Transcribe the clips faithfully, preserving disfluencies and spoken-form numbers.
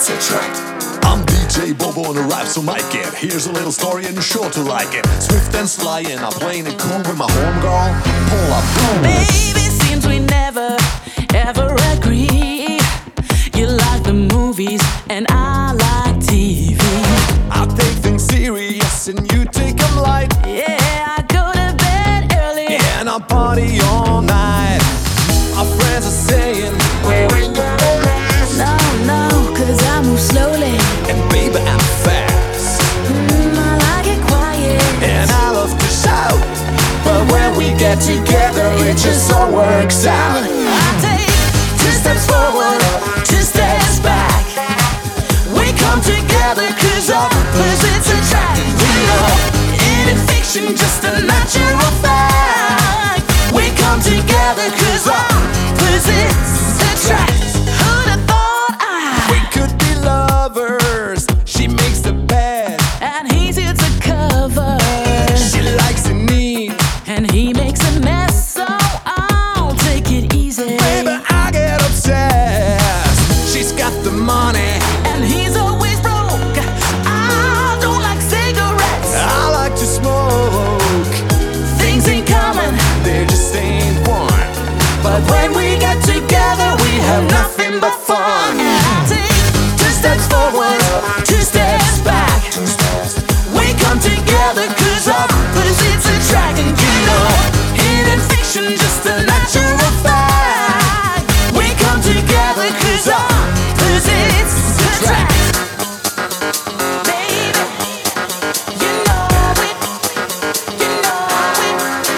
opposites attract. I'm D J Bobo on the rap, so mic it. Here's a little story and you're sure to like it. Swift and sly and I'm playing it cool with my homegirl. Pull up, boom. Baby, seems we never, ever agree. You like the movies and I like T V. I take things serious and you take them light. Yeah, I go to bed early and I party all night. Our friends are saying, no, no, cause I move slowly. And baby, I'm fast. Mm, I like it quiet. And I love to shout. But when we get together, it just all works out. I take two steps forward, two steps back. We come together cause opposites attract. You know, it ain't fiction, just a natural fact. We come together cause opposites attract. Who'd have thought I We could be lovers. She makes the bed and he's here to cover. She likes it neat And he makes a mess, so I'll take it easy. Baby, I get obsessed. She's got the money And he's always broke. I don't like cigarettes. I like to smoke. Things in common, There just ain't one. but when we get together, we have nothing but fun. And I take two steps forward, two steps back. We come together cause opposites attract. And you know, it ain't fiction, just a natural fact. We come together cause opposites attract. Baby, you know it, you know it.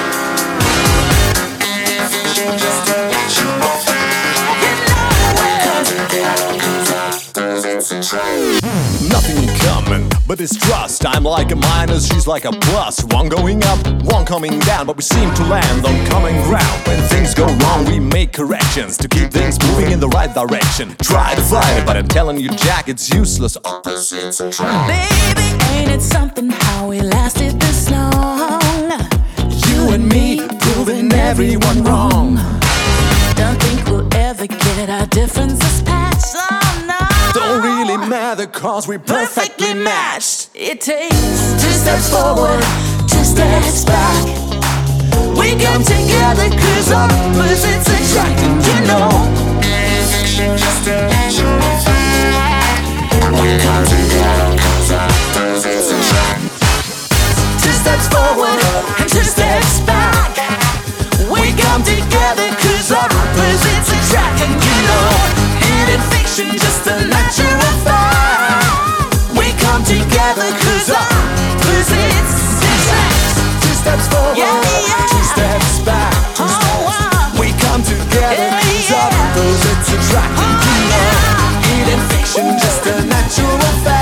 You know it. Nothing in common, but it's trust. I'm like a minus, she's like a plus. One going up, one coming down, but we seem to land on common ground. When things go wrong, we make corrections to keep things moving in the right direction. Try to fight it, but I'm telling you, Jack, it's useless. Opposites attract. Baby, ain't it something how we lasted this long? You and me proving everyone wrong. Don't think we'll ever get our differences patched. Oh no, Don't really matter, cause we're perfectly matched. It takes two steps forward, two steps back. We come together cause opposites attract. And you know, Just a natural fact. We come together cause opposites attract. two steps forward and two steps back. We come together cause opposites attract. And you know, it ain't fiction, just a natural fact. We come together cause opposites attract. Two steps forward, Yeah, yeah. two steps back. Oh, wow. We come together Yeah, cause yeah. opposites attract. Oh, yeah. It ain't fiction, just a natural fact.